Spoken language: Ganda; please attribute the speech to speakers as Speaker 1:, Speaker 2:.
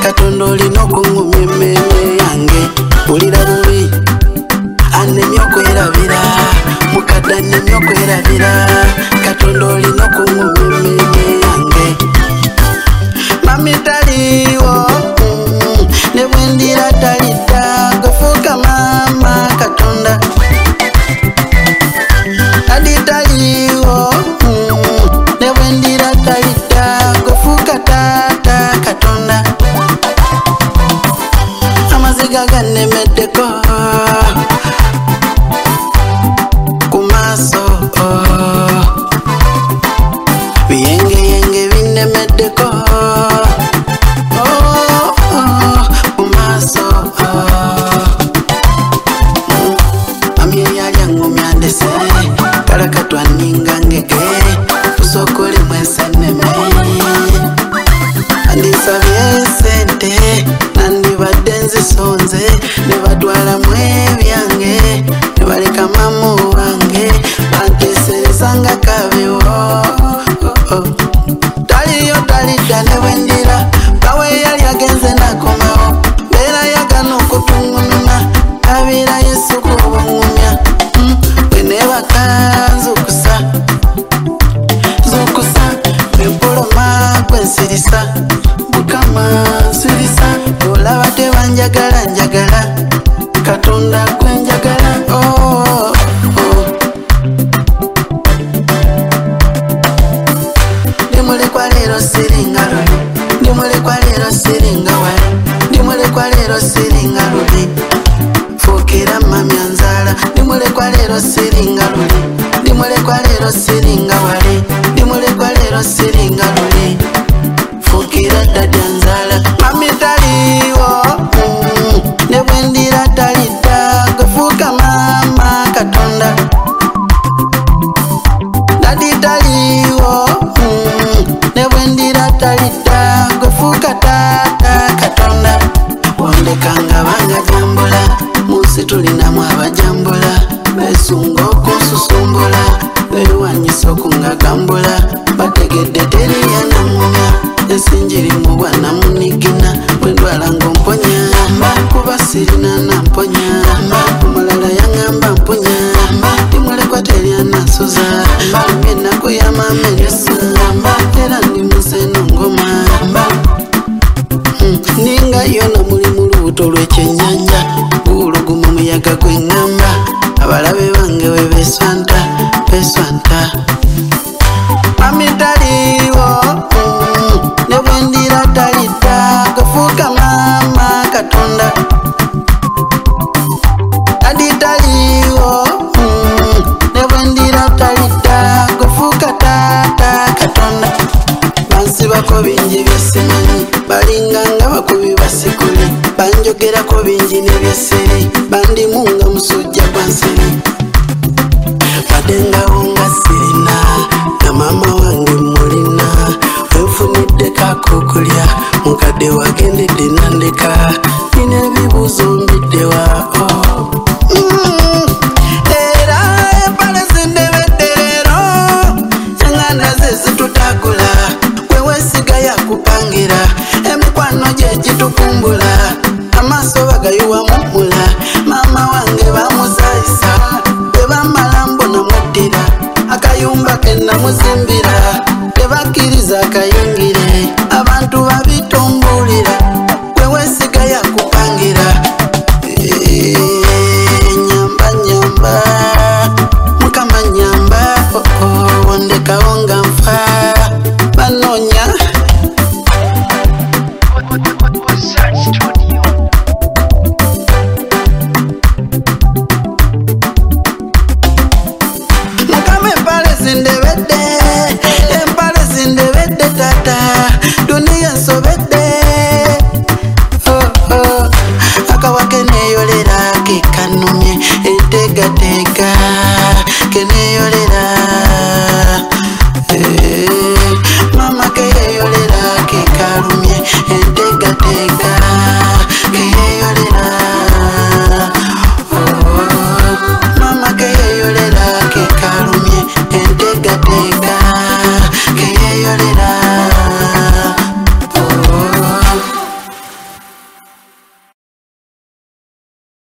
Speaker 1: Katonda olina okungumya emmeeme yange ulira bubi anemye okwerabira mukadde anemye okwerabira Katonda olina okungumya emmeeme yange mami taliwo ne bwendira talidda gwefuuka maama Katonda Dadi taliwo ne bwendira talidda gwefuuka taata Katonda amaziga gannemeddeko ku maaso biyengeyenge binnemeddeko ku maaso mami eyali angumya ndese kalaka twaninga ngege tusokole mweseneme andisabye sente nandibadde nzisonze ne batwalamu ebyange ne baleka mamu wange banteeserezanga kabewo taliyo talidda ne bwendira bawe yali agenze nakomawo mbeera yagana okutungununa kabiira Yesu kubungumya bwenebaka nzukusa empoloma kwensirisa Mukama nsirisa olaba tebanjagala njagala Katonda gwenjagala ndimulekwa leero siringa luli ndimulekwa leero siringa wali ndimulekwa leero siringa luli fuukira mami anzaala ndimulekwa leero siringa luli ndimulekwa leero siringa wali ndimulekwa leero siringa luli fuukira dadi anzaala mami taliwo ne bwendira talidda gwefuuka maama Katonda dadi taliwo ne bwendira talidda gwefuuka taata Katonda wondekanga banga jambula munsi tulinamu abajambula besunga okunsusumbula beewanyisa okungagambula bategedde teriyanamumya esinjiri mu bwana munigina bwendwala ng'omponya kuba sirina namponya omulala yaŋŋamba mponya ndimulekwa teryanansuza emyenaku ya maama enesa era ndi museno ngoma ninga yona muli mu lubuto lw'ekyennyanja guuluguma muyaga gw'eŋŋamba abalabe bange we beswanta mami taliwo ne bwendira talidda gwefuuka maama Katonda dadi taliwo ne bwendira talidda gwefuuka taata Katonda bansibako bingi byesimanyi balinganga bakubi basikuli banjogerako bingi nebyesiri bandimunga musujja gwa nsiri badengawo nga sirina na maama wange mulina wenfunidde kakokulya mukadde wagendedde nandeka nina ebibuuzo mbiddewa era empale zindebedde leero eŋŋanda ze zitutakula wewesiga yakupangira emikwano gye gitukumbula amaaso bagayiwa mumula maama wange bamuzaayisa bwe bamala mbona muddira akayumba ke namuzimbira tebakkiriza akayingire abantu babitumbulira wewesiga yakupangira nyamba Mukama nyamba wondekawo nga nfa banoonya Mukama empale zindebedde tata duniya nsobe